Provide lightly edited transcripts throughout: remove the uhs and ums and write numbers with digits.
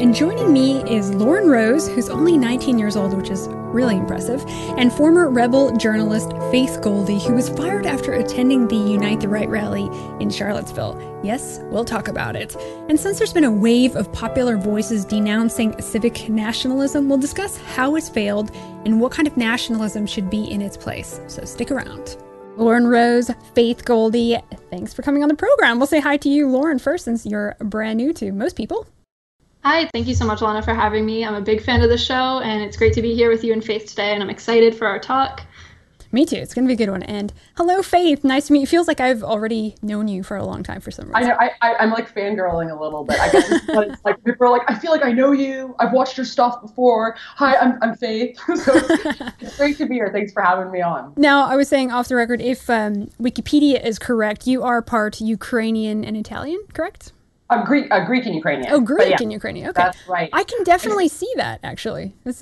and joining me is Lauren Rose, who's only 19 years old, which is really impressive, and former Rebel journalist Faith Goldy, who was fired after attending the Unite the Right rally in Charlottesville. Yes, we'll talk about it. And since there's been a wave of popular voices denouncing civic nationalism, we'll discuss how it's failed and what kind of nationalism should be in its place. So stick around. Lauren Rose, Faith Goldy, thanks for coming on the program. We'll say hi to you, Lauren, first, since you're brand new to most people. Hi, thank you so much, Lana, for having me. I'm a big fan of the show, and it's great to be here with you and Faith today, and I'm excited for our talk. Me too. It's going to be a good one. And hello, Faith. Nice to meet you. Feels like I've already known you for a long time for some reason. I know. I'm like fangirling a little bit. I guess it's like people are like, I feel like I know you. I've watched your stuff before. Hi, I'm Faith. So it's great to be here. Thanks for having me on. Now, I was saying off the record, if Wikipedia is correct, you are part Ukrainian and Italian, correct? Greek and Ukrainian. Oh, Greek and Ukrainian. Okay. That's right. I can definitely see that, actually. It's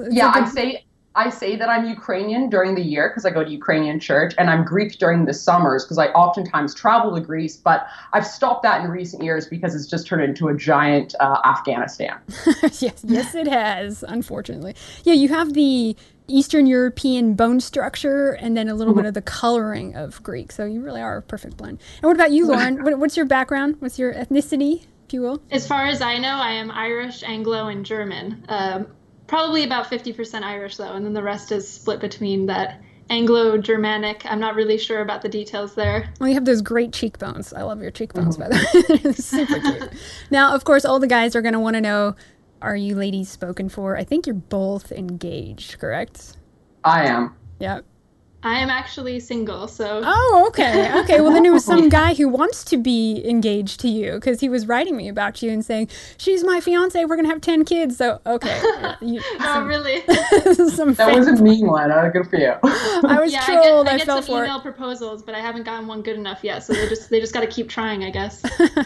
I say that I'm Ukrainian during the year because I go to Ukrainian church, and I'm Greek during the summers because I oftentimes travel to Greece, but I've stopped that in recent years because it's just turned into a giant Afghanistan. Yes, it has, unfortunately. Yeah, you have the Eastern European bone structure and then a little bit of the coloring of Greek, so you really are a perfect blend. And what about you, Lauren? What's your background? What's your ethnicity, if you will? As far as I know, I am Irish, Anglo, and German. Probably about 50% Irish, though, and then the rest is split between that Anglo-Germanic. I'm not really sure about the details there. Well, you have those great cheekbones. I love your cheekbones, by the way. Super cute. Now, of course, all the guys are going to want to know, are you ladies spoken for? I think you're both engaged, correct? I am. Yeah. I am actually single, so... Oh, okay. Okay, well, then it was some guy who wants to be engaged to you because he was writing me about you and saying, she's my fiance, we're going to have 10 kids, so, okay. Oh, really? That was a mean one. Good for you. I was trolled. I get fell some for email proposals, but I haven't gotten one good enough yet, so they just got to keep trying, I guess.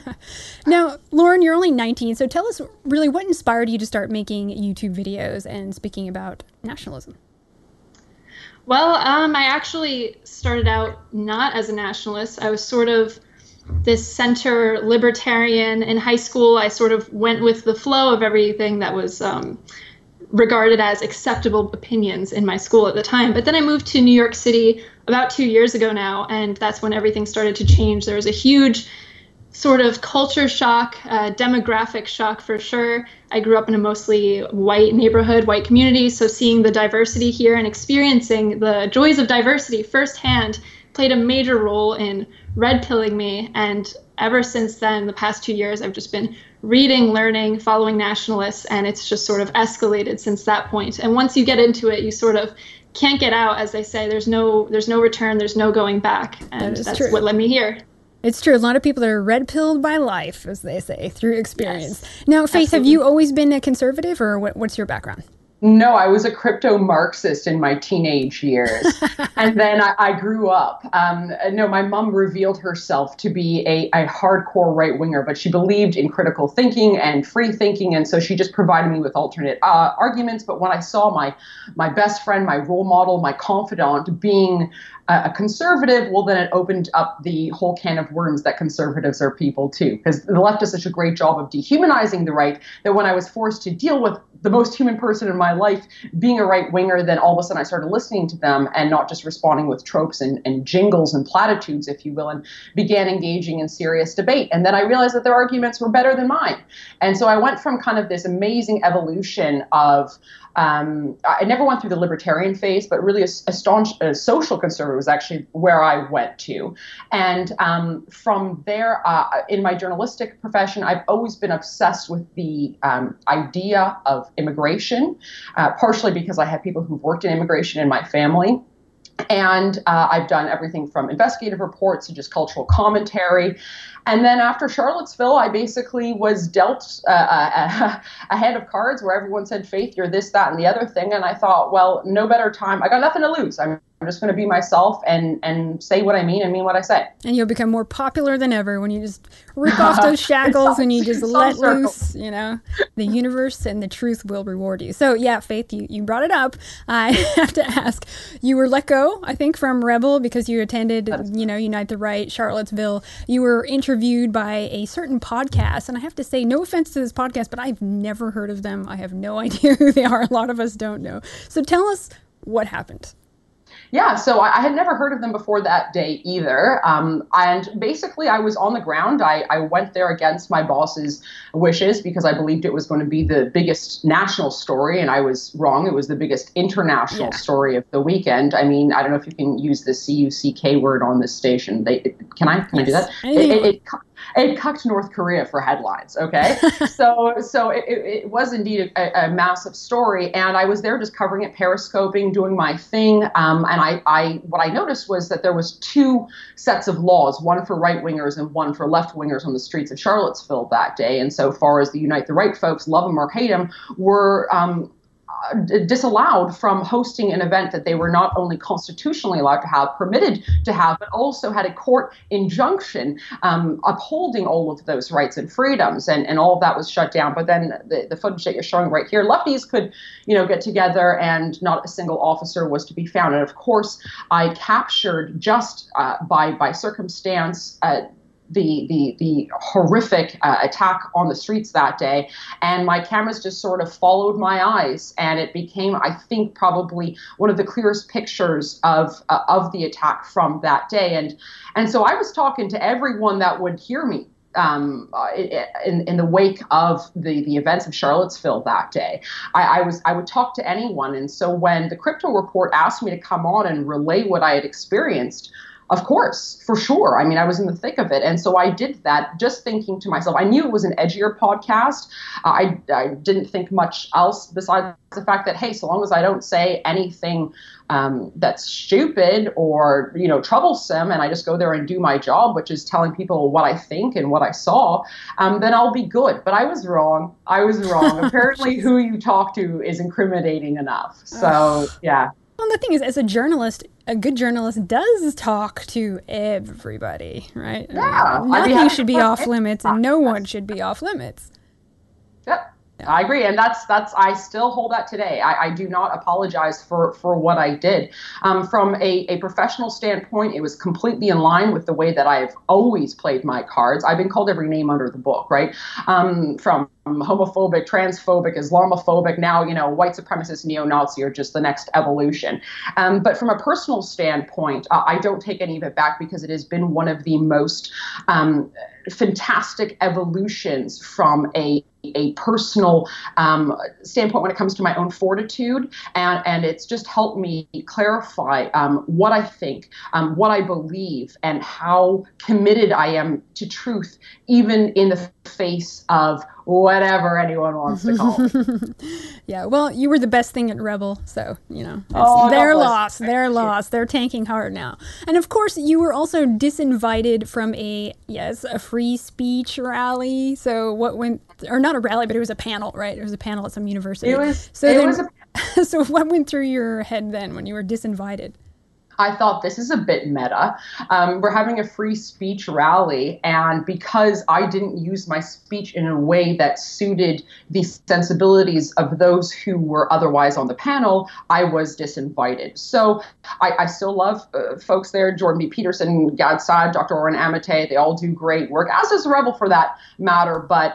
Now, Lauren, you're only 19, so tell us really what inspired you to start making YouTube videos and speaking about nationalism? Well, I actually started out not as a nationalist. I was sort of this center libertarian. In high school, I sort of went with the flow of everything that was regarded as acceptable opinions in my school at the time. But then I moved to New York City about 2 years ago now, and that's when everything started to change. There was a huge sort of culture shock, demographic shock for sure. I grew up in a mostly white neighborhood, white community, so seeing the diversity here and experiencing the joys of diversity firsthand played a major role in red-pilling me. And ever since then, the past 2 years, I've just been reading, learning, following nationalists, and it's just sort of escalated since that point. And once you get into it, you sort of can't get out, as they say. There's no return, there's no going back, and that's true. What led me here. It's true. A lot of people are red-pilled by life, as they say, through experience. Yes, now, Faith, absolutely. Have you always been a conservative, or what's your background? No, I was a crypto-Marxist in my teenage years, and then I grew up. No, my mom revealed herself to be a hardcore right-winger, but she believed in critical thinking and free thinking, and so she just provided me with alternate arguments. But when I saw my best friend, my role model, my confidant being a conservative, well, then it opened up the whole can of worms that conservatives are people too, because the left does such a great job of dehumanizing the right that when I was forced to deal with the most human person in my life being a right winger, then all of a sudden I started listening to them and not just responding with tropes and jingles and platitudes, if you will, and began engaging in serious debate. And then I realized that their arguments were better than mine. And so I went from kind of this amazing evolution of I never went through the libertarian phase, but really a staunch social conservative was actually where I went to. And from there, in my journalistic profession, I've always been obsessed with the idea of immigration, partially because I have people who've worked in immigration in my family. And I've done everything from investigative reports to just cultural commentary. And then after Charlottesville, I basically was dealt a hand of cards where everyone said, Faith, you're this, that, and the other thing. And I thought, well, no better time. I got nothing to lose. I'm just going to be myself and say what I mean and mean what I say. And you'll become more popular than ever when you just rip off those shackles and you just let loose, the universe, and the truth will reward you. So yeah, Faith, you brought it up. I have to ask, you were let go, I think, from Rebel because you attended, Unite the Right, Charlottesville. You were interviewed by a certain podcast, and I have to say, no offense to this podcast, but I've never heard of them. I have no idea who they are. A lot of us don't know. So tell us what happened. Yeah, so I had never heard of them before that day either. And basically, I was on the ground. I went there against my boss's wishes because I believed it was going to be the biggest national story, and I was wrong. It was the biggest international story of the weekend. I mean, I don't know if you can use the C-U-C-K word on this station. Can I do that? It cucked North Korea for headlines, okay? so it was indeed a massive story, and I was there just covering it, periscoping, doing my thing, and what I noticed was that there was two sets of laws, one for right-wingers and one for left-wingers on the streets of Charlottesville that day, and so far as the Unite the Right folks, love them or hate them, were disallowed from hosting an event that they were not only constitutionally allowed to have, permitted to have, but also had a court injunction upholding all of those rights and freedoms, and all of that was shut down. But then the footage that you're showing right here, lefties could, get together, and not a single officer was to be found. And of course, I captured just by circumstance the horrific attack on the streets that day, and my cameras just sort of followed my eyes, and it became, I think, probably one of the clearest pictures of the attack from that day. And so I was talking to everyone that would hear me in the wake of the events of Charlottesville that day. I would talk to anyone, and so when the Crypto Report asked me to come on and relay what I had experienced, of course, for sure. I mean, I was in the thick of it. And so I did that just thinking to myself, I knew it was an edgier podcast. I didn't think much else besides the fact that, hey, so long as I don't say anything that's stupid or, troublesome, and I just go there and do my job, which is telling people what I think and what I saw, then I'll be good. But I was wrong. Apparently who you talk to is incriminating enough. So, yeah. Well, the thing is, as a journalist, a good journalist does talk to everybody, right? Yeah. Nothing should be off limits, and no one should be off limits. Yep. I agree, and that's I still hold that today. I do not apologize for what I did. From a professional standpoint, it was completely in line with the way that I've always played my cards. I've been called every name under the book, right? From homophobic, transphobic, Islamophobic, now, white supremacist, neo-Nazi, or just the next evolution. But from a personal standpoint, I don't take any of it back because it has been one of the most fantastic evolutions from a personal standpoint when it comes to my own fortitude, and it's just helped me clarify what I think, what I believe, and how committed I am to truth, even in the face of whatever anyone wants to call it. Yeah, well, you were the best thing at Rebel, so, they're lost. They're lost. They're tanking hard now. And of course, you were also disinvited from a free speech rally. So not a rally, but it was a panel, right? It was a panel at some university. So what went through your head then when you were disinvited? I thought, this is a bit meta. We're having a free speech rally, and because I didn't use my speech in a way that suited the sensibilities of those who were otherwise on the panel, I was disinvited. So I still love folks there, Jordan B. Peterson, Gad Saad, Dr. Oren Amate. They all do great work, as does Rebel for that matter. But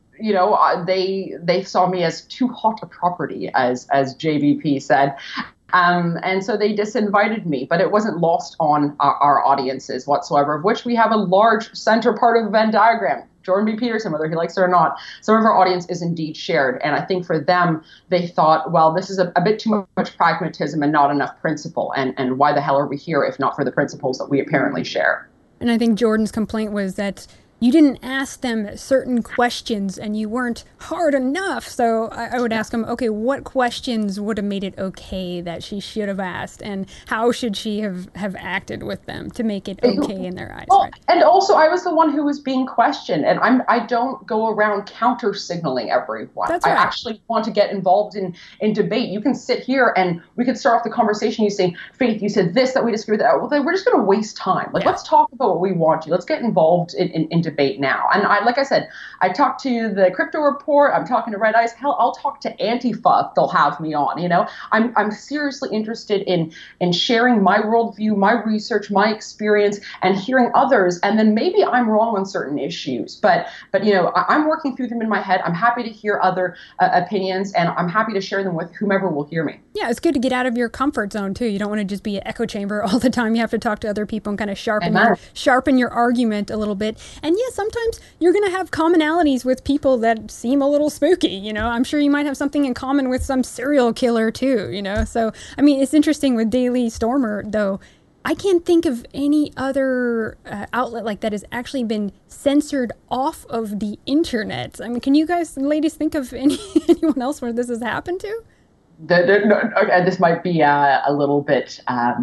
they saw me as too hot a property, as JBP said. And so they disinvited me, but it wasn't lost on our audiences whatsoever, of which we have a large center part of the Venn diagram. Jordan B. Peterson, whether he likes it or not, some of our audience is indeed shared. And I think for them, they thought, well, this is a bit too much pragmatism and not enough principle. And why the hell are we here if not for the principles that we apparently share? And I think Jordan's complaint was that you didn't ask them certain questions and you weren't hard enough. So I would ask them, okay, what questions would have made it okay that she should have asked, and how should she have acted with them to make it okay in their eyes? Well, right? And also I was the one who was being questioned, and I don't go around counter signaling everyone. That's right. I actually want to get involved in debate. You can sit here and we could start off the conversation. You say, Faith, you said this, that we disagree with that. Well, then we're just going to waste time. Like, let's talk about what we want to. Let's get involved in debate now. And like I said, I talked to the Crypto Report. I'm talking to Red Ice. Hell, I'll talk to Antifa if they'll have me on. You know, I'm seriously interested in sharing my worldview, my research, my experience, and hearing others. And then maybe I'm wrong on certain issues, but you know, I'm working through them in my head. I'm happy to hear other opinions, and I'm happy to share them with whomever will hear me. Yeah, it's good to get out of your comfort zone too. You don't want to just be an echo chamber all the time. You have to talk to other people and kind of sharpen your argument a little bit. And yeah, sometimes you're going to have commonalities with people that seem a little spooky. You know, I'm sure you might have something in common with some serial killer too. You know, so I mean, it's interesting with Daily Stormer though. I can't think of any other outlet like that has actually been censored off of the internet. I mean, can you guys, ladies, think of anyone else where this has happened to? Okay, this might be a little bit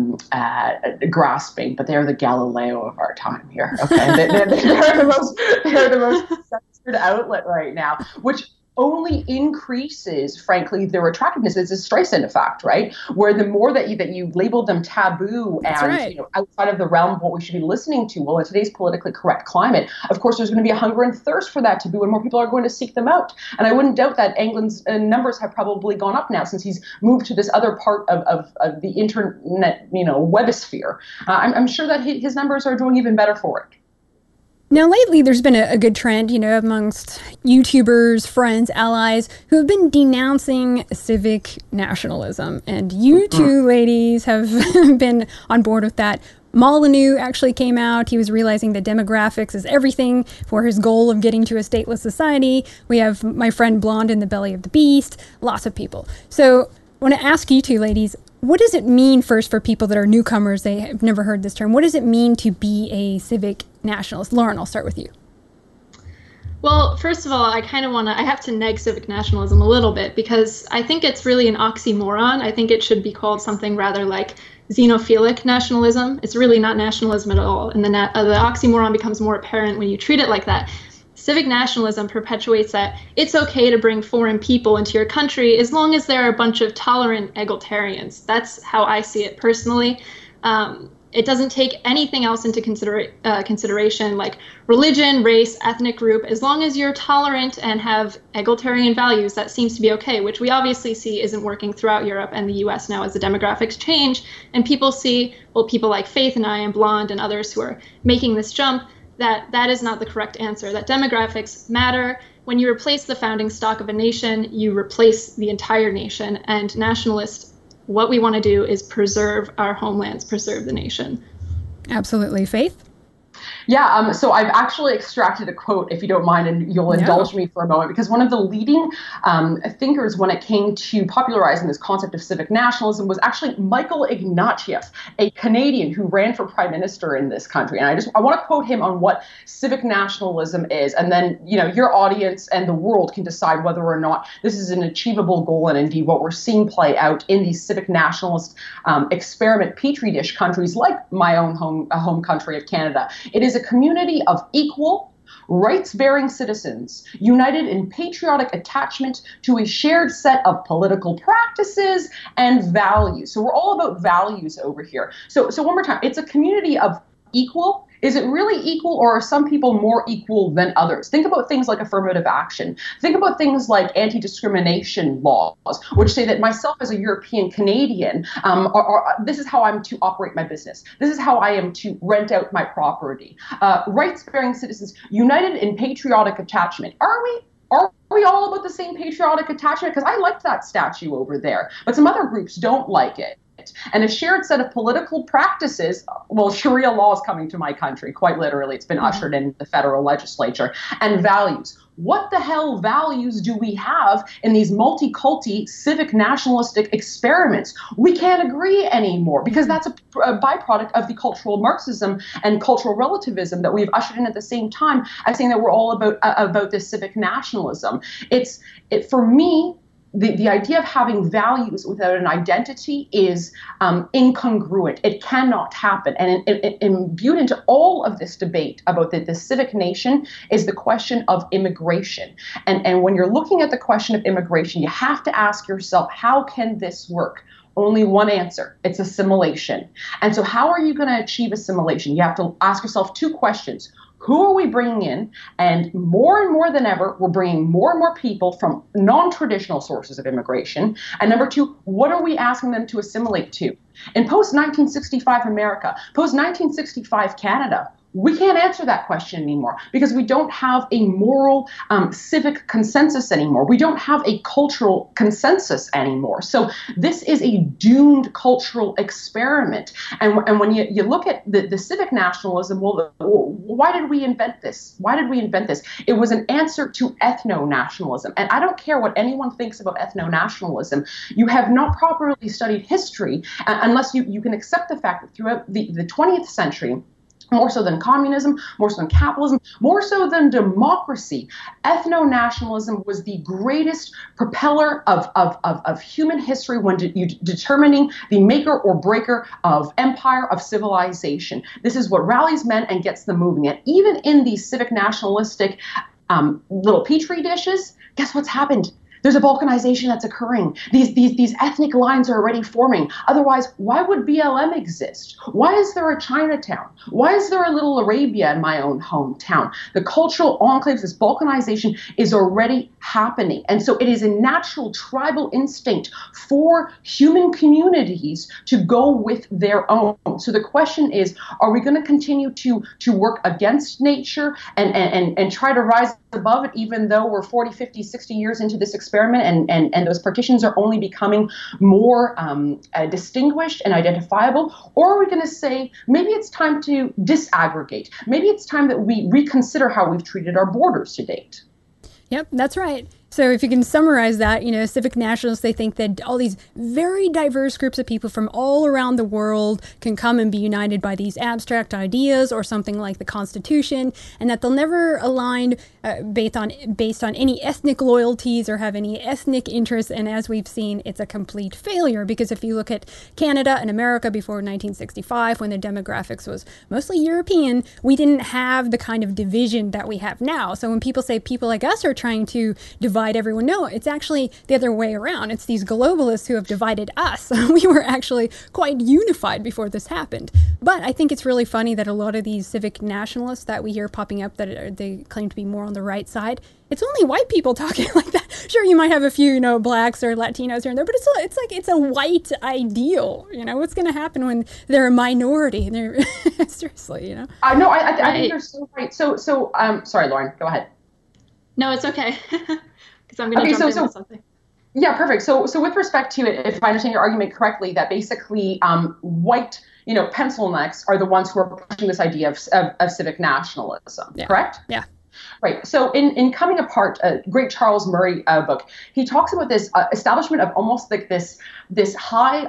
grasping, but they're the Galileo of our time here. Okay, they're the most censored outlet right now, which only increases, frankly, their attractiveness. It's a Streisand effect, right? Where the more that you label them taboo and you know, outside of the realm of what we should be listening to, well, in today's politically correct climate, of course, there's going to be a hunger and thirst for that taboo, and more people are going to seek them out. And I wouldn't doubt that Anglin's numbers have probably gone up now since he's moved to this other part of the internet, you know, webosphere. I'm sure that his numbers are doing even better for it. Now, lately, there's been a good trend, you know, amongst YouTubers, friends, allies, who have been denouncing civic nationalism. And you two ladies have been on board with that. Molyneux actually came out. He was realizing that demographics is everything for his goal of getting to a stateless society. We have my friend Blonde in the Belly of the Beast, lots of people. So I want to ask you two ladies, what does it mean first for people that are newcomers? They have never heard this term. What does it mean to be a civic nationalist? Lauren, I'll start with you. Well, first of all, I have to neg civic nationalism a little bit because I think it's really an oxymoron. I think it should be called something rather like xenophilic nationalism. It's really not nationalism at all. And the oxymoron becomes more apparent when you treat it like that. Civic nationalism perpetuates that it's okay to bring foreign people into your country as long as they're a bunch of tolerant egalitarians. That's how I see it personally. It doesn't take anything else into consideration, like religion, race, ethnic group. As long as you're tolerant and have egalitarian values, that seems to be okay, which we obviously see isn't working throughout Europe and the US now as the demographics change. And people see, well, people like Faith and I and Blonde and others who are making this jump, that is not the correct answer, that demographics matter. When you replace the founding stock of a nation, you replace the entire nation. And nationalists, what we want to do is preserve our homelands, preserve the nation. Absolutely. Faith? Yeah, so I've actually extracted a quote, if you don't mind, and you'll indulge me for a moment, because one of the leading thinkers when it came to popularizing this concept of civic nationalism was actually Michael Ignatieff, a Canadian who ran for prime minister in this country. And I want to quote him on what civic nationalism is, and then, you know, your audience and the world can decide whether or not this is an achievable goal, and indeed what we're seeing play out in these civic nationalist experiment petri dish countries like my own home country of Canada. It is a community of equal, rights-bearing citizens united in patriotic attachment to a shared set of political practices and values. So we're all about values over here. So one more time, it's a community of equal. Is it really equal, or are some people more equal than others? Think about things like affirmative action. Think about things like anti-discrimination laws, which say that myself as a European Canadian, this is how I'm to operate my business. This is how I am to rent out my property. Rights-bearing citizens united in patriotic attachment. Are we all about the same patriotic attachment? Because I liked that statue over there, but some other groups don't like it. and a shared set of political practices. Well, Sharia law is coming to my country, quite literally. It's been ushered in the federal legislature, and values. What the hell values do we have in these multi-culti civic nationalistic experiments? We can't agree anymore because that's a byproduct of the cultural Marxism and cultural relativism that we've ushered in at the same time as saying that we're all about this civic nationalism. For me, the idea of having values without an identity is incongruent. It cannot happen. And imbued into all of this debate about the civic nation is the question of immigration. And when you're looking at the question of immigration, you have to ask yourself, how can this work? Only one answer. It's assimilation. And so how are you going to achieve assimilation? You have to ask yourself two questions. Who are we bringing in? And more than ever, we're bringing more and more people from non-traditional sources of immigration. And number two, what are we asking them to assimilate to? In post-1965 America, post-1965 Canada, we can't answer that question anymore because we don't have a moral civic consensus anymore. We don't have a cultural consensus anymore. So this is a doomed cultural experiment. And when you look at the civic nationalism, well, why did we invent this? Why did we invent this? It was an answer to ethno-nationalism. And I don't care what anyone thinks about ethno-nationalism. You have not properly studied history unless you can accept the fact that throughout the 20th century, more so than communism, more so than capitalism, more so than democracy, ethno-nationalism was the greatest propeller of human history when determining the maker or breaker of empire, of civilization. This is what rallies men and gets them moving. And even in these civic nationalistic little petri dishes, guess what's happened? There's a balkanization that's occurring. These ethnic lines are already forming. Otherwise, why would BLM exist? Why is there a Chinatown? Why is there a little Arabia in my own hometown? The cultural enclaves, this balkanization is already happening. And so it is a natural tribal instinct for human communities to go with their own. So the question is, are we going to continue to work against nature and try to rise above it, even though we're 40, 50, 60 years into this experiment and those partitions are only becoming more distinguished and identifiable? Or are we going to say, maybe it's time to disaggregate? Maybe it's time that we reconsider how we've treated our borders to date. Yep, that's right. So if you can summarize that, civic nationalists, they think that all these very diverse groups of people from all around the world can come and be united by these abstract ideas or something like the Constitution, and that they'll never align based on any ethnic loyalties or have any ethnic interests. And as we've seen, it's a complete failure, because if you look at Canada and America before 1965, when the demographics was mostly European, we didn't have the kind of division that we have now. So when people say people like us are trying to divide everyone, no, it's actually the other way around. It's these globalists who have divided us. We were actually quite unified before this happened. But I think it's really funny that a lot of these civic nationalists that we hear popping up that they claim to be more on the right side, it's only white people talking like that. Sure, you might have a few, blacks or Latinos here and there, but it's a white ideal. What's going to happen when they're a minority? They're seriously, No, I think you're so right. So, sorry, Lauren, go ahead. No, it's okay. Because I'm going to jump into something. Yeah, perfect. So with respect to it, if I understand your argument correctly, that basically white, pencil necks are the ones who are pushing this idea of civic nationalism, correct? Yeah. Right. So in Coming Apart, a great Charles Murray book, he talks about this establishment of almost like this high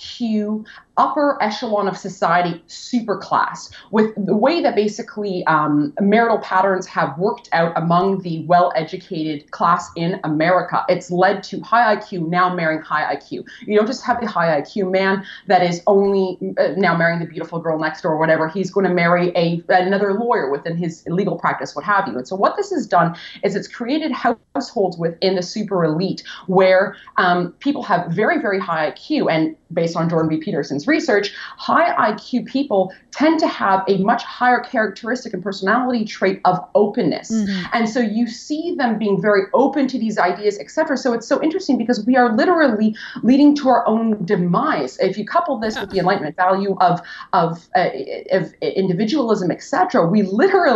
IQ, upper echelon of society superclass, with the way that basically marital patterns have worked out among the well-educated class in America. It's led to high IQ now marrying high IQ. You don't just have the high IQ man that is only now marrying the beautiful girl next door or whatever. He's going to marry another lawyer within his legal practice, what have you. And so what this has done is it's created households within the super elite where people have very, very high IQ. And based on Jordan B. Peterson's research, high IQ people tend to have a much higher characteristic and personality trait of openness. Mm-hmm. And so you see them being very open to these ideas, etc. So it's so interesting because we are literally leading to our own demise. If you couple this with the Enlightenment value of individualism, etc., we literally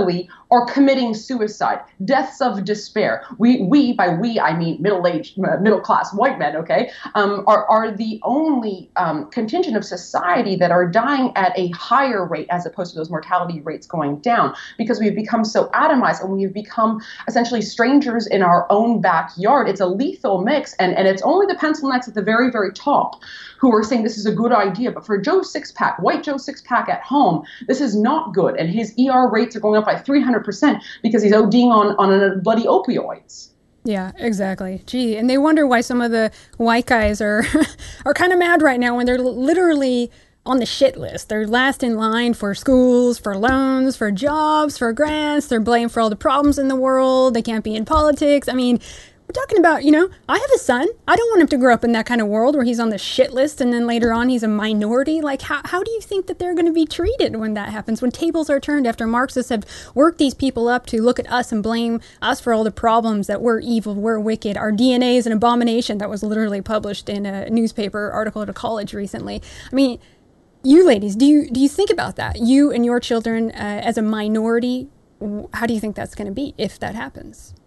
are committing suicide, deaths of despair. By we, I mean middle-aged, middle-class white men, okay, are the only contingent of society that are dying at a higher rate as opposed to those mortality rates going down, because we've become so atomized and we've become essentially strangers in our own backyard. It's a lethal mix, and it's only the pencil necks at the very, very top who are saying this is a good idea. But for Joe Sixpack, white Joe Sixpack at home, this is not good. And his ER rates are going up by 300% because he's ODing on bloody opioids. Yeah, exactly. Gee, and they wonder why some of the white guys are are kind of mad right now when they're literally on the shit list. They're last in line for schools, for loans, for jobs, for grants. They're blamed for all the problems in the world. They can't be in politics. I mean, we're talking about, I have a son. I don't want him to grow up in that kind of world where he's on the shit list and then later on he's a minority. Like, how do you think that they're going to be treated when that happens? When tables are turned after Marxists have worked these people up to look at us and blame us for all the problems, that we're evil, we're wicked, our DNA is an abomination. That was literally published in a newspaper article at a college recently. I mean, you ladies, do you think about that? You and your children as a minority, how do you think that's going to be if that happens?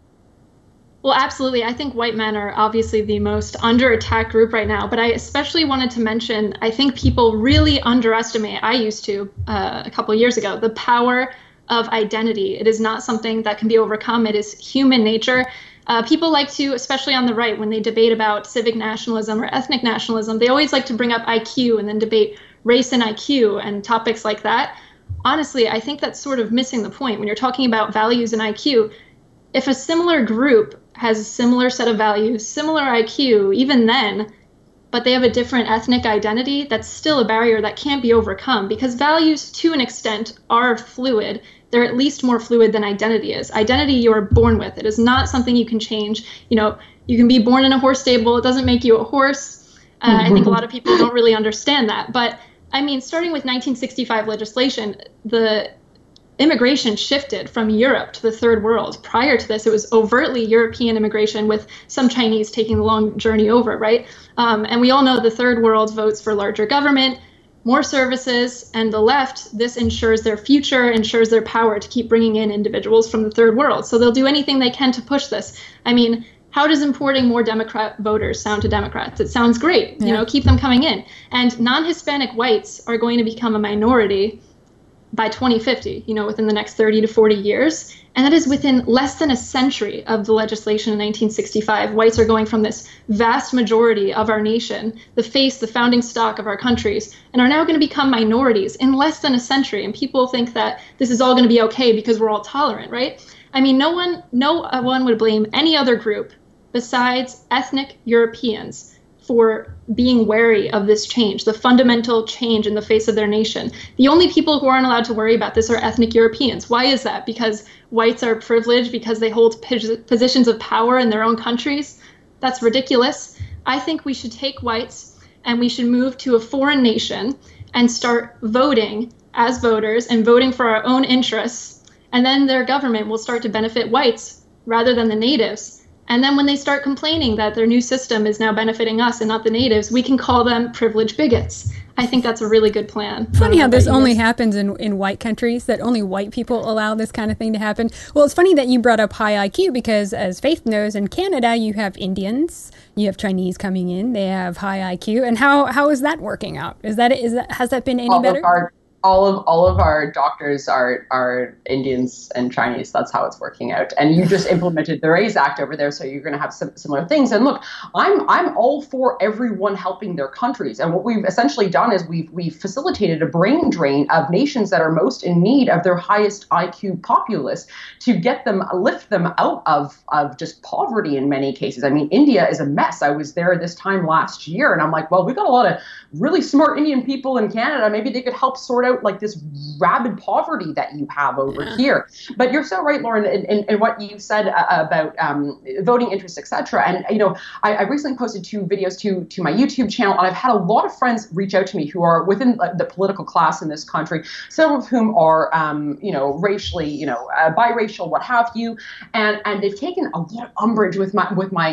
Well, absolutely. I think white men are obviously the most under attack group right now, but I especially wanted to mention, I think people really underestimate, I used to a couple of years ago, the power of identity. It is not something that can be overcome. It is human nature. People like to, especially on the right, when they debate about civic nationalism or ethnic nationalism, they always like to bring up IQ and then debate race and IQ and topics like that. Honestly, I think that's sort of missing the point. When you're talking about values and IQ, if a similar group has a similar set of values, similar IQ, even then, but they have a different ethnic identity, that's still a barrier that can't be overcome, because values, to an extent, are fluid. They're at least more fluid than identity is. Identity you are born with. It is not something you can change. You can be born in a horse stable. It doesn't make you a horse. I think a lot of people don't really understand that. But, I mean, starting with 1965 legislation, the immigration shifted from Europe to the third world. Prior to this, it was overtly European immigration with some Chinese taking the long journey over, right? And we all know the third world votes for larger government, more services, and the left, this ensures their future, ensures their power to keep bringing in individuals from the third world. So they'll do anything they can to push this. I mean, how does importing more Democrat voters sound to Democrats? It sounds great, keep them coming in. And non-Hispanic whites are going to become a minority by 2050, within the next 30 to 40 years. And that is within less than a century of the legislation in 1965. Whites are going from this vast majority of our nation, the founding stock of our countries, and are now going to become minorities in less than a century. And people think that this is all going to be okay because we're all tolerant, right? I mean, no one would blame any other group besides ethnic Europeans for being wary of this change, the fundamental change in the face of their nation. The only people who aren't allowed to worry about this are ethnic Europeans. Why is that? Because whites are privileged, because they hold positions of power in their own countries? That's ridiculous. I think we should take whites and we should move to a foreign nation and start voting as voters and voting for our own interests. And then their government will start to benefit whites rather than the natives. And then when they start complaining that their new system is now benefiting us and not the natives, we can call them privileged bigots. I think that's a really good plan. Funny how this only happens in white countries, that only white people allow this kind of thing to happen. Well, it's funny that you brought up high IQ because, as Faith knows, in Canada you have Indians, you have Chinese coming in, they have high IQ. And how is that working out? Has that been any better? All of our doctors are Indians and Chinese. That's how it's working out. And you just implemented the RAISE Act over there, so you're going to have some similar things. And look, I'm all for everyone helping their countries. And what we've essentially done is we've facilitated a brain drain of nations that are most in need of their highest IQ populace to lift them out of just poverty in many cases. I mean, India is a mess. I was there this time last year, and I'm like, well, we got a lot of really smart Indian people in Canada. Maybe they could help sort out like this rabid poverty that you have over here. But you're so right, Lauren, in what you said about voting interests, etc. And I recently posted 2 videos to my YouTube channel, and I've had a lot of friends reach out to me who are within the political class in this country, some of whom are racially, biracial, what have you, and they've taken a lot of umbrage with my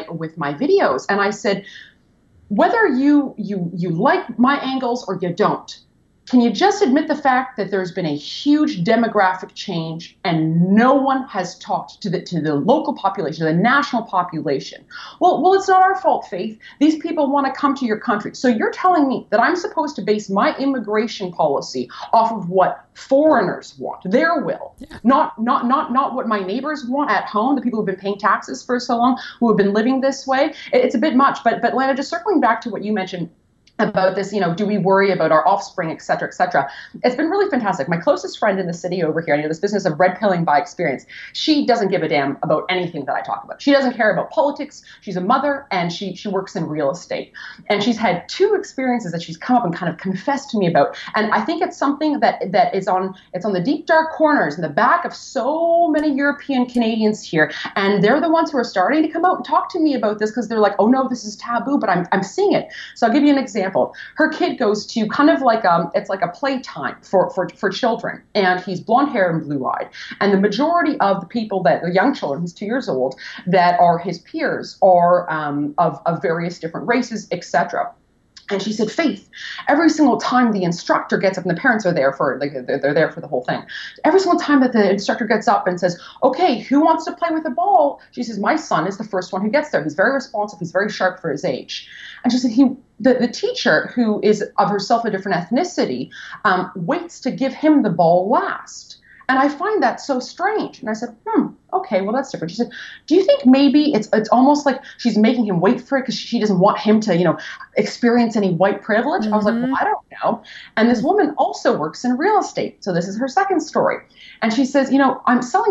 videos. And I said, whether you like my angles or you don't, can you just admit the fact that there's been a huge demographic change and no one has talked to the local population, to the national population? Well, it's not our fault, Faith. These people want to come to your country. So you're telling me that I'm supposed to base my immigration policy off of what foreigners want, their will, not what my neighbors want at home, the people who've been paying taxes for so long, who have been living this way. It's a bit much. But Lana, just circling back to what you mentioned about this, do we worry about our offspring, et cetera, et cetera. It's been really fantastic. My closest friend in the city over here, this business of red pilling by experience, she doesn't give a damn about anything that I talk about. She doesn't care about politics. She's a mother and she works in real estate. And she's had 2 experiences that she's come up and kind of confessed to me about. And I think it's something that it's on the deep, dark corners in the back of so many European Canadians here. And they're the ones who are starting to come out and talk to me about this because they're like, oh no, this is taboo, but I'm seeing it. So I'll give you an example. Her kid goes to kind of like it's like a playtime for children, and he's blonde hair and blue eyed. And the majority of the people the young children, he's 2 years old, that are his peers are of various different races, etc. And she said, Faith, every single time the instructor gets up, and the parents are there they're there for the whole thing. Every single time that the instructor gets up and says, okay, who wants to play with the ball? She says, my son is the first one who gets there. He's very responsive. He's very sharp for his age. And she said, the teacher, who is of herself a different ethnicity, waits to give him the ball last. And I find that so strange. And I said, okay, well, that's different. She said, do you think maybe it's almost like she's making him wait for it because she doesn't want him to, experience any white privilege? Mm-hmm. I was like, well, I don't know. And this woman also works in real estate. So this is her second story. And she says, I'm selling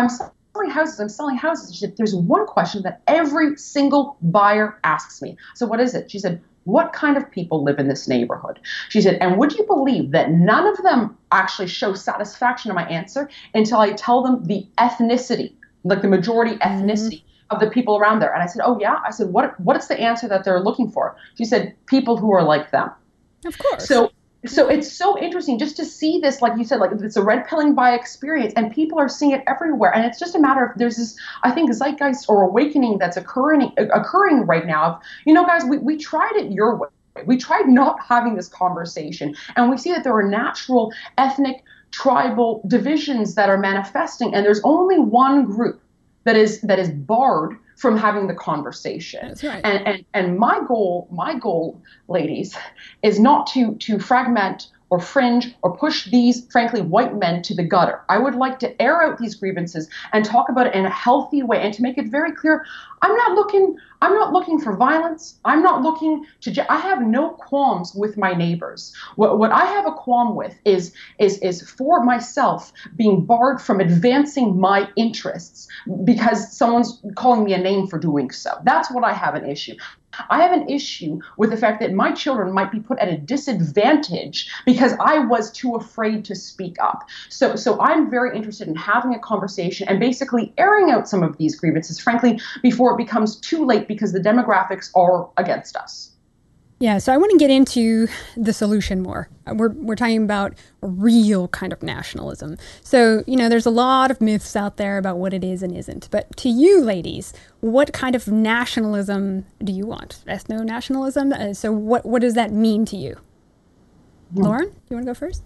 houses. She said, there's one question that every single buyer asks me. So what is it? She said, what kind of people live in this neighborhood? She said, and would you believe that none of them actually show satisfaction in my answer until I tell them the ethnicity, like the majority ethnicity of the people around there? And I said, oh yeah? I said, what is the answer that they're looking for? She said, people who are like them. Of course. So it's so interesting just to see this, like you said, like it's a red pilling by experience, and people are seeing it everywhere. And it's just a matter of there's this, I think, zeitgeist or awakening that's occurring right now. Of, guys, we tried it your way. We tried not having this conversation, and we see that there are natural, ethnic, tribal divisions that are manifesting, and there's only one group that is barred from having the conversation. That's right. And my goal, ladies, is not to fragment or fringe or push these, frankly, white men to the gutter. I would like to air out these grievances and talk about it in a healthy way, and to make it very clear, I'm not looking for violence. I'm not looking to. I have no qualms with my neighbors. What I have a qualm with is for myself being barred from advancing my interests because someone's calling me a name for doing so. That's what I have an issue. I have an issue with the fact that my children might be put at a disadvantage because I was too afraid to speak up. So I'm very interested in having a conversation and basically airing out some of these grievances, frankly, before it becomes too late because the demographics are against us. Yeah, so I want to get into the solution more. We're talking about a real kind of nationalism. So, there's a lot of myths out there about what it is and isn't. But to you, ladies, what kind of nationalism do you want? Ethno-nationalism? So what does that mean to you? Lauren, you want to go first?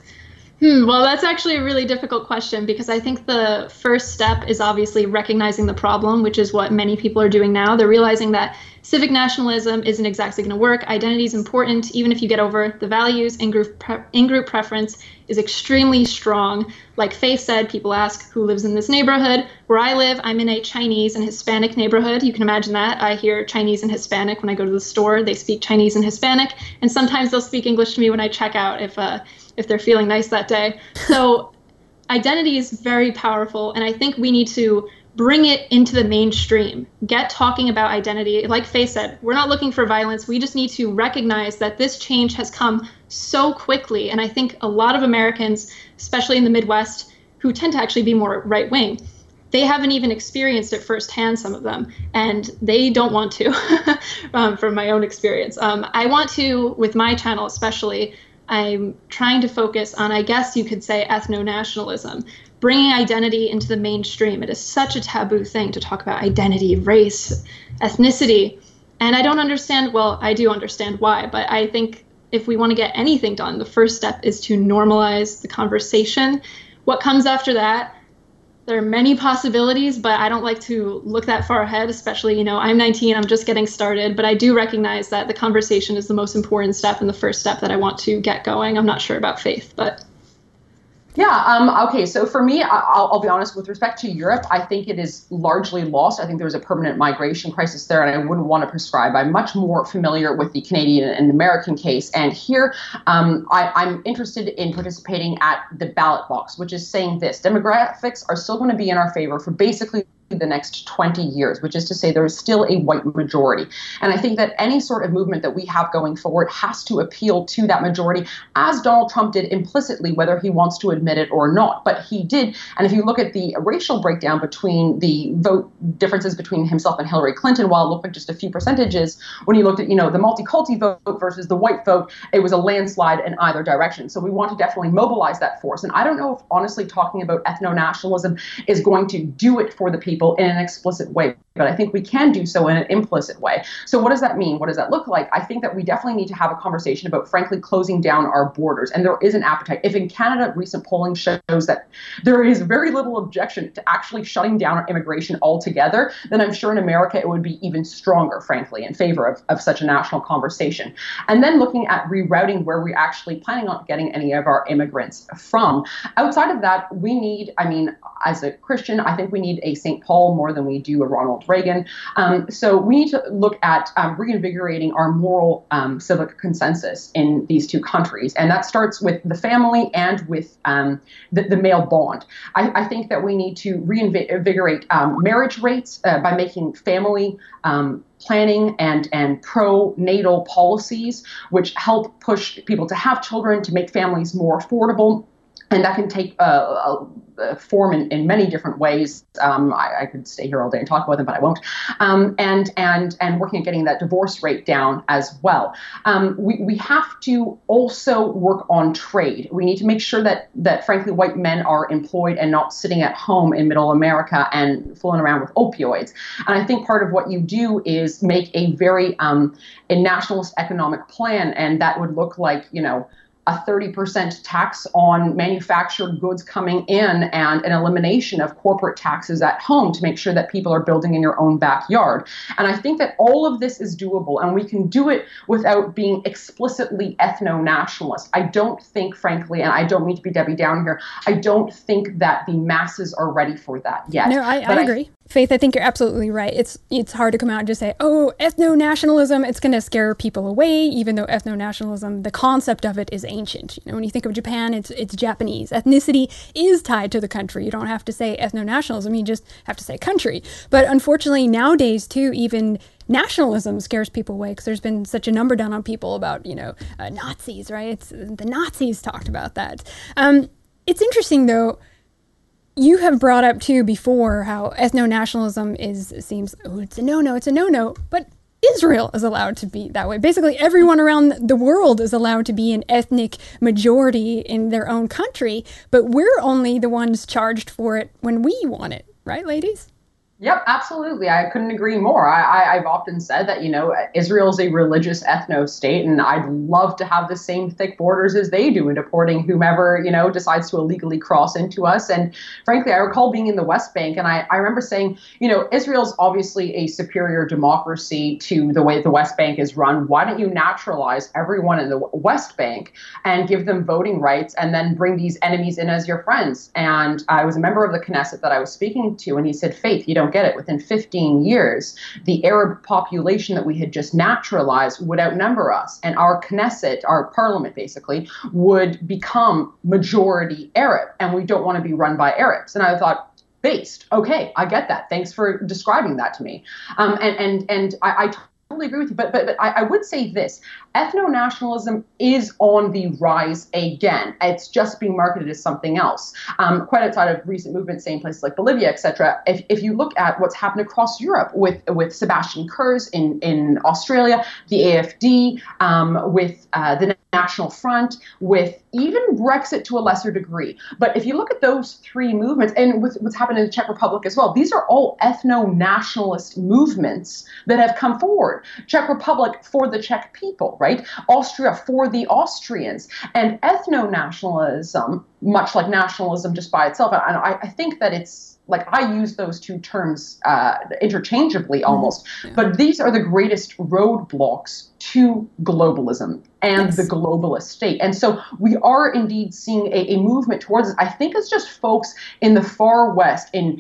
Well, that's actually a really difficult question because I think the first step is obviously recognizing the problem, which is what many people are doing now. They're realizing that civic nationalism isn't exactly going to work. Identity is important, even if you get over the values. In-group preference is extremely strong. Like Faith said, people ask who lives in this neighborhood. Where I live, I'm in a Chinese and Hispanic neighborhood. You can imagine that. I hear Chinese and Hispanic when I go to the store. They speak Chinese and Hispanic, and sometimes they'll speak English to me when I check out if they're feeling nice that day. So identity is very powerful, and I think we need to bring it into the mainstream. Get talking about identity. Like Faye said, we're not looking for violence. We just need to recognize that this change has come so quickly. And I think a lot of Americans, especially in the Midwest, who tend to actually be more right-wing, they haven't even experienced it firsthand, some of them, and they don't want to, from my own experience. I want to, with my channel especially, I'm trying to focus on, I guess you could say, ethno-nationalism, bringing identity into the mainstream. It is such a taboo thing to talk about identity, race, ethnicity, and I don't understand, well, I do understand why, but I think if we want to get anything done, the first step is to normalize the conversation. What comes after that? There are many possibilities, but I don't like to look that far ahead, especially, I'm 19, I'm just getting started, but I do recognize that the conversation is the most important step and the first step that I want to get going. I'm not sure about faith, but... Yeah. Okay. So for me, I'll be honest, with respect to Europe, I think it is largely lost. I think there's a permanent migration crisis there, and I wouldn't want to prescribe. I'm much more familiar with the Canadian and American case. And here, I'm interested in participating at the ballot box, which is saying this: demographics are still going to be in our favor for basically the next 20 years, which is to say there is still a white majority. And I think that any sort of movement that we have going forward has to appeal to that majority, as Donald Trump did implicitly, whether he wants to admit it or not. But he did. And if you look at the racial breakdown between the vote differences between himself and Hillary Clinton, while it looked like just a few percentages, when you looked at, the multiculti vote versus the white vote, it was a landslide in either direction. So we want to definitely mobilize that force. And I don't know if honestly talking about ethno-nationalism is going to do it for the people in an explicit way, but I think we can do so in an implicit way. So what does that mean? What does that look like? I think that we definitely need to have a conversation about, frankly, closing down our borders. And there is an appetite. If in Canada, recent polling shows that there is very little objection to actually shutting down immigration altogether, then I'm sure in America it would be even stronger, frankly, in favor of such a national conversation. And then looking at rerouting where we're actually planning on getting any of our immigrants from. Outside of that, we need, as a Christian, I think we need a St. Paul more than we do a Ronald Reagan. So we need to look at reinvigorating our moral civic consensus in these two countries. And that starts with the family and with the male bond. I think that we need to reinvigorate marriage rates by making family planning and pro-natal policies, which help push people to have children, to make families more affordable. And that can take form in many different ways. I could stay here all day and talk about them, but I won't. And working at getting that divorce rate down as well. We have to also work on trade. We need to make sure that frankly white men are employed and not sitting at home in middle America and fooling around with opioids. And I think part of what you do is make a very a nationalist economic plan, and that would look like, a 30% tax on manufactured goods coming in and an elimination of corporate taxes at home to make sure that people are building in your own backyard. And I think that all of this is doable, and we can do it without being explicitly ethno-nationalist. I don't think, frankly, and I don't mean to be Debbie Downer here, I don't think that the masses are ready for that yet. No, I agree. Faith, I think you're absolutely right. It's hard to come out and just say, oh, ethno-nationalism, it's going to scare people away, even though ethno-nationalism, the concept of it is ancient. When you think of Japan, it's Japanese. Ethnicity is tied to the country. You don't have to say ethno-nationalism, you just have to say country. But unfortunately, nowadays, too, even nationalism scares people away because there's been such a number done on people about, Nazis, right? The Nazis talked about that. It's interesting, though. You have brought up, too, before how ethno-nationalism seems, it's a no-no, but Israel is allowed to be that way. Basically, everyone around the world is allowed to be an ethnic majority in their own country, but we're only the ones charged for it when we want it. Right, ladies? Yep, absolutely. I couldn't agree more. I've often said that, Israel's a religious ethno state, and I'd love to have the same thick borders as they do in deporting whomever, decides to illegally cross into us. And frankly, I recall being in the West Bank, and I remember saying, Israel's obviously a superior democracy to the way the West Bank is run. Why don't you naturalize everyone in the West Bank and give them voting rights and then bring these enemies in as your friends? And I was a member of the Knesset that I was speaking to, and he said, Faith, you don't get it. Within 15 years, the Arab population that we had just naturalized would outnumber us. And our Knesset, our parliament basically, would become majority Arab. And we don't want to be run by Arabs. And I thought, based. Okay, I get that. Thanks for describing that to me. And I totally agree with you. But I would say this. Ethno-nationalism is on the rise again. It's just being marketed as something else. Quite outside of recent movements, say in places like Bolivia, etc. If you look at what's happened across Europe with Sebastian Kurz in Australia, the AFD, with the National Front, with even Brexit to a lesser degree. But if you look at those three movements, and with what's happened in the Czech Republic as well, these are all ethno-nationalist movements that have come forward. Czech Republic for the Czech people, right? Austria for the Austrians. And ethno-nationalism, much like nationalism just by itself, and I think that it's, like, I use those two terms interchangeably almost, but these are the greatest roadblocks to globalism and the globalist state. And so we are indeed seeing a movement towards this. I think it's just folks in the far west, in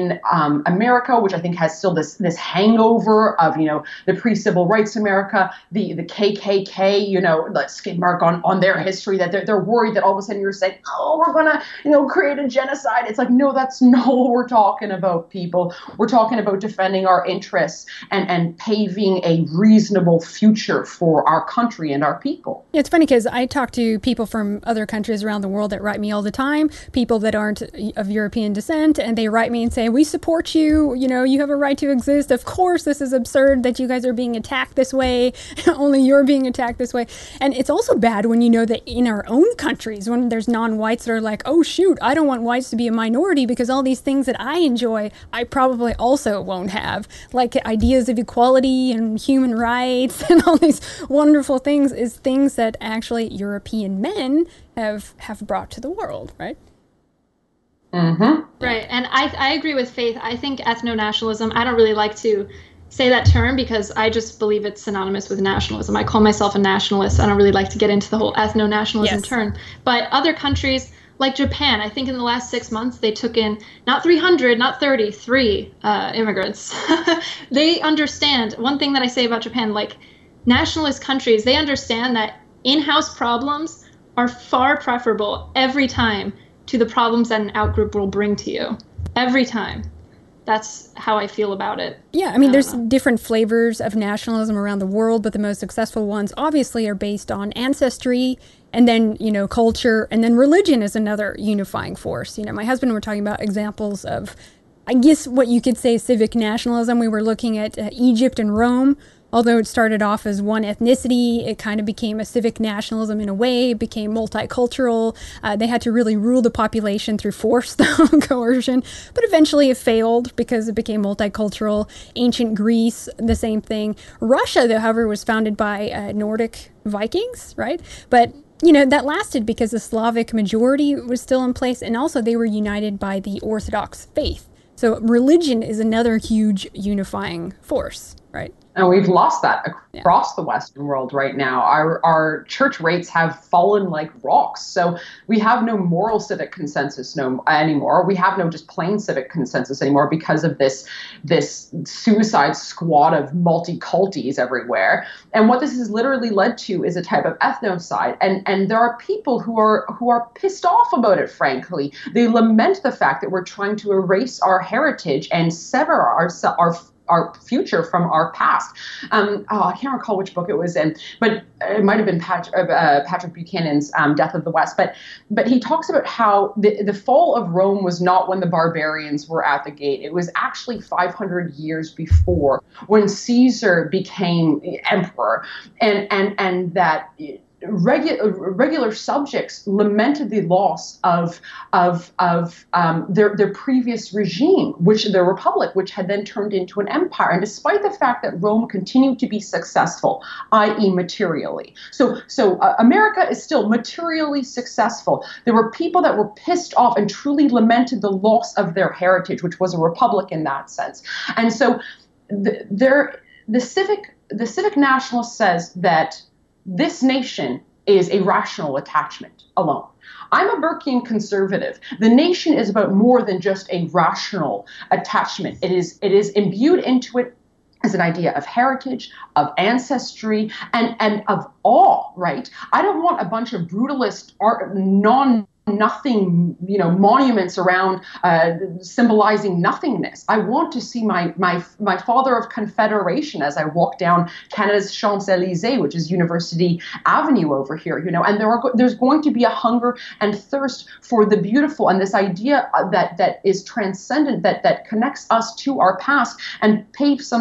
America, which I think has still this hangover of, the pre-civil rights America, the KKK, the skid mark on their history, that they're worried that all of a sudden you're saying, oh, we're going to, create a genocide. It's like, no, that's not what we're talking about, people. We're talking about defending our interests and paving a reasonable future for our country and our people. It's funny because I talk to people from other countries around the world that write me all the time, people that aren't of European descent, and they write me and say, we support you, you have a right to exist. Of course, this is absurd that you guys are being attacked this way. Only you're being attacked this way. And it's also bad when you know that in our own countries, when there's non-whites that are like, oh, shoot, I don't want whites to be a minority because all these things that I enjoy, I probably also won't have, like ideas of equality and human rights and all these wonderful things, is things that actually European men have brought to the world, right? Mm-hmm. Right. And I agree with Faith. I think ethno-nationalism, I don't really like to say that term because I just believe it's synonymous with nationalism. I call myself a nationalist. I don't really like to get into the whole ethno-nationalism term. But other countries like Japan, I think in the last 6 months, they took in not 300, not 33 immigrants. They understand. One thing that I say about Japan, like nationalist countries, they understand that in-house problems are far preferable every time to the problems that an outgroup will bring to you. Every time. That's how I feel about it. Yeah, I mean, there's different flavors of nationalism around the world, but the most successful ones obviously are based on ancestry and then, culture, and then religion is another unifying force. My husband and I were talking about examples of, I guess, what you could say civic nationalism. We were looking at Egypt and Rome. Although it started off as one ethnicity, it kind of became a civic nationalism in a way. It became multicultural. They had to really rule the population through force, though, coercion. But eventually it failed because it became multicultural. Ancient Greece, the same thing. Russia, though, however, was founded by Nordic Vikings, right? But that lasted because the Slavic majority was still in place. And also they were united by the Orthodox faith. So religion is another huge unifying force, right? And we've lost that across the Western world right now. Our church rates have fallen like rocks. So we have no moral civic consensus anymore. We have no just plain civic consensus anymore because of this suicide squad of multi-culties everywhere. And what this has literally led to is a type of ethnocide. And there are people who are pissed off about it, frankly. They lament the fact that we're trying to erase our heritage and sever our future from our past. I can't recall which book it was in, but it might have been Patrick Buchanan's Death of the West. But he talks about how the fall of Rome was not when the barbarians were at the gate. It was actually 500 years before, when Caesar became emperor, and that regular subjects lamented the loss of their previous regime, their republic, which had then turned into an empire. And despite the fact that Rome continued to be successful, i.e. materially. So America is still materially successful. There were people that were pissed off and truly lamented the loss of their heritage, which was a republic in that sense. And so the civic nationalist says that this nation is a rational attachment alone. I'm a Burkean conservative. The nation is about more than just a rational attachment. It is imbued into it as an idea of heritage, of ancestry, and of awe, right? I don't want a bunch of brutalist nothing, monuments around symbolizing nothingness. I want to see my father of confederation as I walk down Canada's Champs-Élysées, which is University Avenue over here, and there's going to be a hunger and thirst for the beautiful, and this idea that is transcendent, that connects us to our past and paves some sort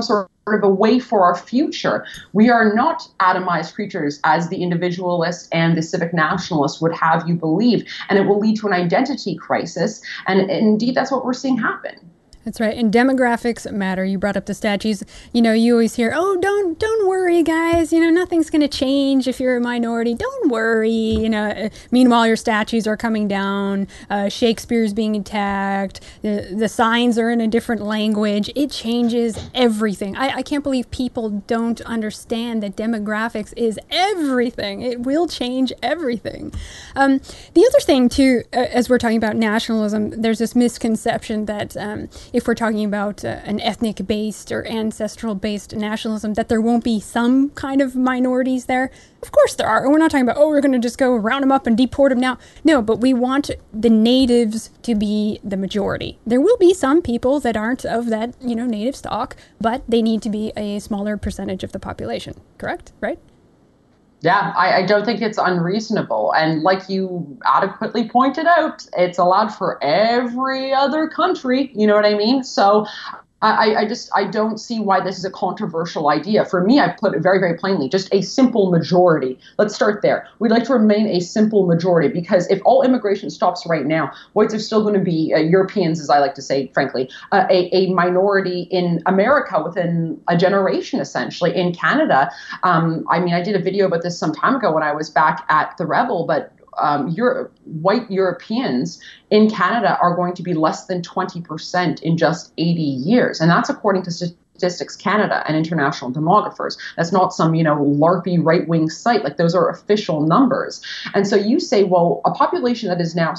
of a way for our future. We are not atomized creatures as the individualist and the civic nationalist would have you believe, and it will lead to an identity crisis. And indeed, that's what we're seeing happen. That's right. And demographics matter. You brought up the statues. You know, you always hear, oh, don't worry, guys. You know, nothing's going to change if you're a minority. Don't worry. You know, meanwhile, your statues are coming down. Shakespeare's being attacked. The signs are in a different language. It changes everything. I can't believe people don't understand that demographics is everything. It will change everything. The other thing, too, as we're talking about nationalism, there's this misconception that if we're talking about an ethnic-based or ancestral-based nationalism, that there won't be some kind of minorities there. Of course there are. And we're not talking about, oh, we're going to just go round them up and deport them now. No, but we want the natives to be the majority. There will be some people that aren't of that, you know, native stock, but they need to be a smaller percentage of the population. Correct? Right? Yeah, I don't think it's unreasonable. And like you adequately pointed out, it's allowed for every other country. You know what I mean? So I don't see why this is a controversial idea. For me, I put it very, very plainly, just a simple majority. Let's start there. We'd like to remain a simple majority because if all immigration stops right now, whites are still going to be Europeans, as I like to say, frankly, a minority in America within a generation, essentially. In Canada, I mean, I did a video about this some time ago when I was back at the Rebel, but white Europeans in Canada are going to be less than 20% in just 80 years. And that's according to Statistics Canada and international demographers. That's not some, you know, LARPy right-wing site. Like, those are official numbers. And so you say, well, a population that is now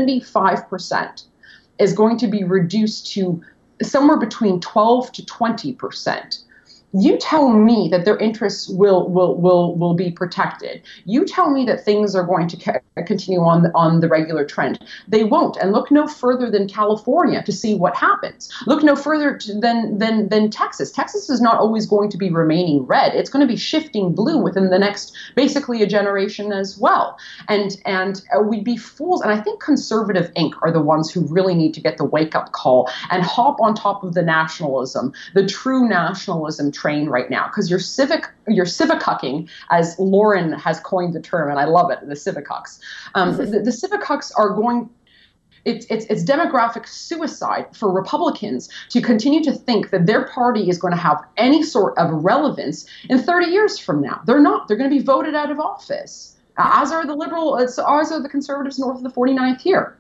75% is going to be reduced to somewhere between 12 to 20%. You tell me that their interests will be protected. You tell me that things are going to continue on the regular trend. They won't. And look no further than California to see what happens. Look no further than Texas. Texas is not always going to be remaining red. It's going to be shifting blue within the next, basically, a generation as well. And we'd be fools. And I think Conservative Inc. are the ones who really need to get the wake-up call and hop on top of the nationalism, the true nationalism train right now, because your civic-hucking, as Lauren has coined the term, and I love it, the civic-hucks. The civic-hucks are going. It's demographic suicide for Republicans to continue to think that their party is going to have any sort of relevance in 30 years from now. They're not. They're going to be voted out of office, as are the conservatives north of the 49th year.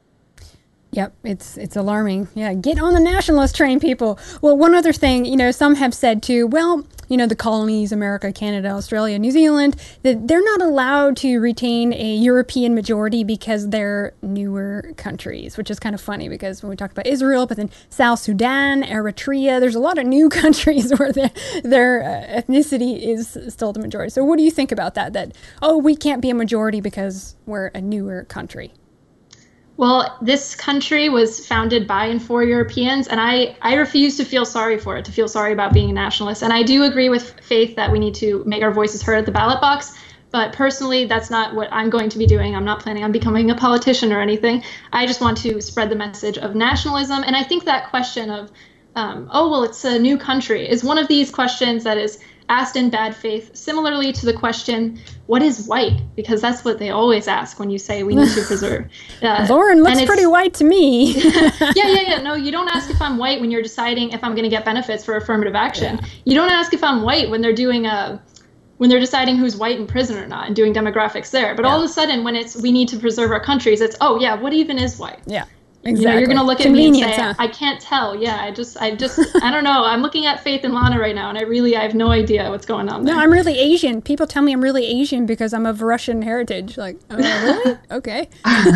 Yep, it's alarming. Yeah, get on the nationalist train, people. Well, one other thing, you know, some have said too, well, you know, the colonies, America, Canada, Australia, New Zealand, that they're not allowed to retain a European majority because they're newer countries, which is kind of funny because when we talk about Israel, but then South Sudan, Eritrea, there's a lot of new countries where their ethnicity is still the majority. So what do you think about that? That, oh, we can't be a majority because we're a newer country? Well, this country was founded by and for Europeans, and I refuse to feel sorry for it, to feel sorry about being a nationalist. And I do agree with Faith that we need to make our voices heard at the ballot box. But personally, that's not what I'm going to be doing. I'm not planning on becoming a politician or anything. I just want to spread the message of nationalism. And I think that question of, oh, well, it's a new country is one of these questions that is asked in bad faith, similarly to the question, what is white? Because that's what they always ask when you say we need to preserve. Lauren looks pretty white to me. Yeah. No, you don't ask if I'm white when you're deciding if I'm going to get benefits for affirmative action. Yeah. You don't ask if I'm white when they're doing when they're deciding who's white in prison or not and doing demographics there. But all of a sudden, when it's we need to preserve our countries, it's, oh, yeah, what even is white? Yeah. Exactly. You know, you're going to look at me and say, I can't tell. Yeah, I don't know. I'm looking at Faith and Lana right now, and I have no idea what's going on there. No, I'm really Asian. People tell me I'm really Asian because I'm of Russian heritage. Like, oh, really? Okay.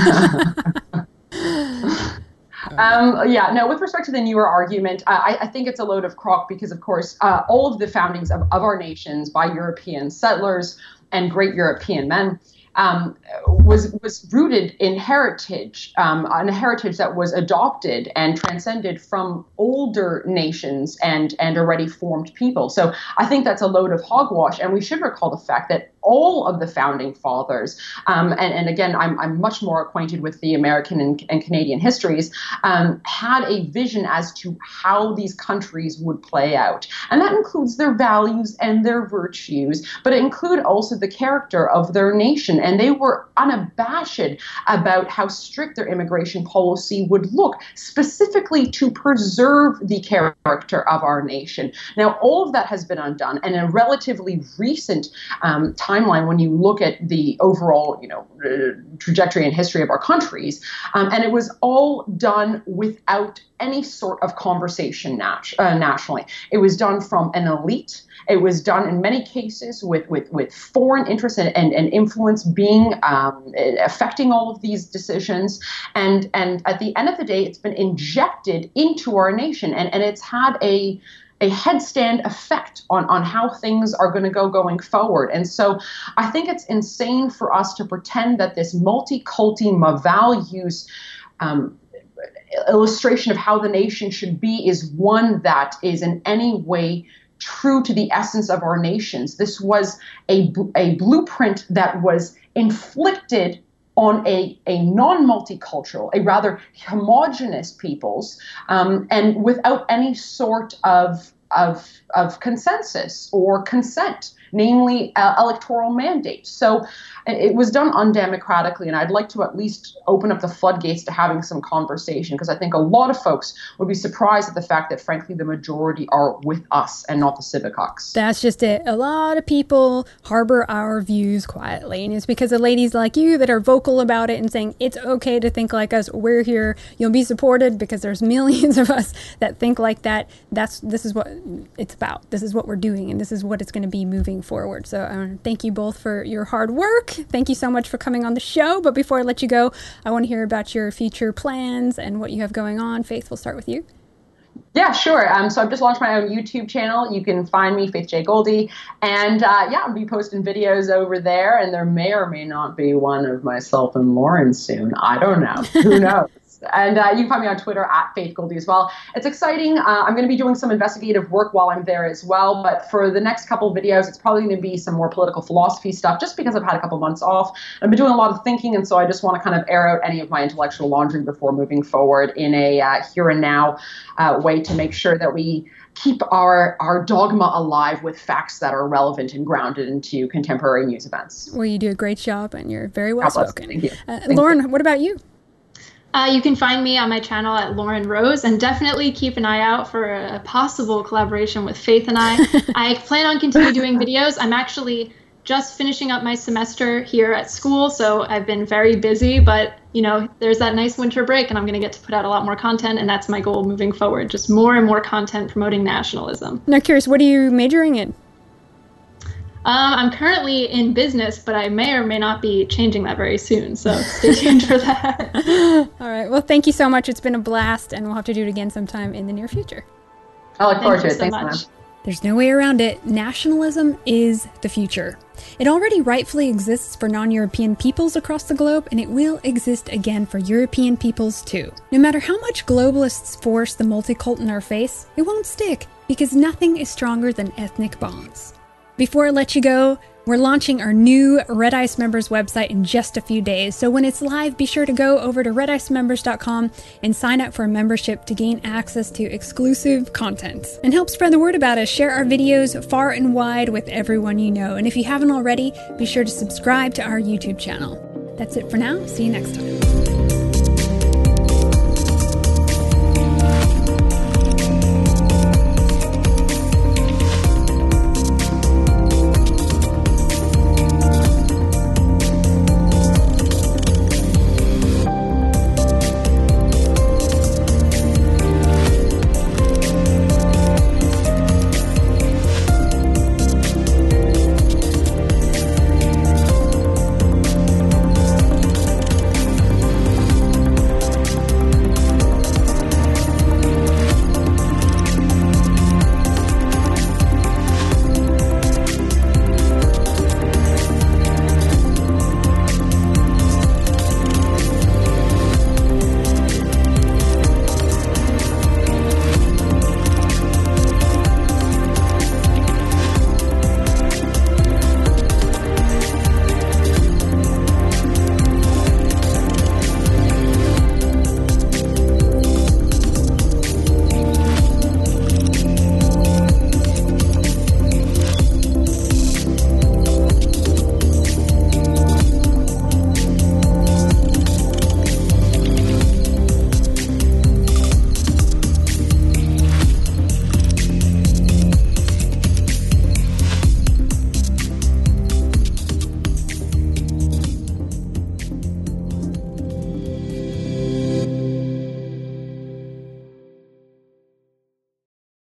With respect to the newer argument, I think it's a load of crock because, of course, all of the foundings of our nations by European settlers and great European men was rooted in heritage, on a heritage that was adopted and transcended from older nations and already formed people. So I think that's a load of hogwash, and we should recall the fact that all of the founding fathers, and again, I'm much more acquainted with the American and Canadian histories, had a vision as to how these countries would play out. And that includes their values and their virtues, but it include also the character of their nation. And they were unabashed about how strict their immigration policy would look, specifically to preserve the character of our nation. Now, all of that has been undone, and in a relatively recent timeline, when you look at the overall, trajectory and history of our countries, and it was all done without any sort of conversation nationally. It was done from an elite. It was done in many cases with foreign interest and influence being affecting all of these decisions. And at the end of the day, it's been injected into our nation, and it's had a headstand effect on how things are going to going forward. And so I think it's insane for us to pretend that this multi-culti values illustration of how the nation should be is one that is in any way true to the essence of our nations. This was a blueprint that was inflicted on a non-multicultural, a rather homogenous peoples, and without any sort of consensus or consent, namely electoral mandate. So it was done undemocratically, and I'd like to at least open up the floodgates to having some conversation, because I think a lot of folks would be surprised at the fact that, frankly, the majority are with us and not the civic hawks. That's just it. A lot of people harbor our views quietly, and it's because of ladies like you that are vocal about it and saying it's okay to think like us. We're here. You'll be supported because there's millions of us that think like that. This is what it's about. This is what we're doing, and this is what it's going to be moving forward. So thank you both for your hard work. Thank you so much for coming on the show. But before I let you go, I want to hear about your future plans and what you have going on. Faith, we'll start with you. Yeah, sure. So I've just launched my own YouTube channel. You can find me, Faith J. Goldie. And I'll be posting videos over there. And there may or may not be one of myself and Lauren soon. I don't know. Who knows? And you can find me on Twitter at Faith Goldie as well. It's exciting. I'm going to be doing some investigative work while I'm there as well. But for the next couple of videos, it's probably going to be some more political philosophy stuff, just because I've had a couple months off. I've been doing a lot of thinking, and so I just want to kind of air out any of my intellectual laundry before moving forward in a here and now way to make sure that we keep our dogma alive with facts that are relevant and grounded into contemporary news events. Well, you do a great job, and you're very well spoken. Thank you. Lauren, what about you? You can find me on my channel at Lauren Rose, and definitely keep an eye out for a possible collaboration with Faith and I. I plan on continuing doing videos. I'm actually just finishing up my semester here at school, so I've been very busy, but there's that nice winter break, and I'm going to get to put out a lot more content, and that's my goal moving forward, just more and more content promoting nationalism. Now, curious, what are you majoring in? I'm currently in business, but I may or may not be changing that very soon, so stay tuned for that. All right. Well, thank you so much. It's been a blast, and we'll have to do it again sometime in the near future. I look forward to it. Thanks so much. There's no way around it. Nationalism is the future. It already rightfully exists for non-European peoples across the globe, and it will exist again for European peoples too. No matter how much globalists force the multicult in our face, it won't stick, because nothing is stronger than ethnic bonds. Before I let you go, we're launching our new Red Ice Members website in just a few days, so when it's live, be sure to go over to redicemembers.com and sign up for a membership to gain access to exclusive content. And help spread the word about us. Share our videos far and wide with everyone you know. And if you haven't already, be sure to subscribe to our YouTube channel. That's it for now. See you next time.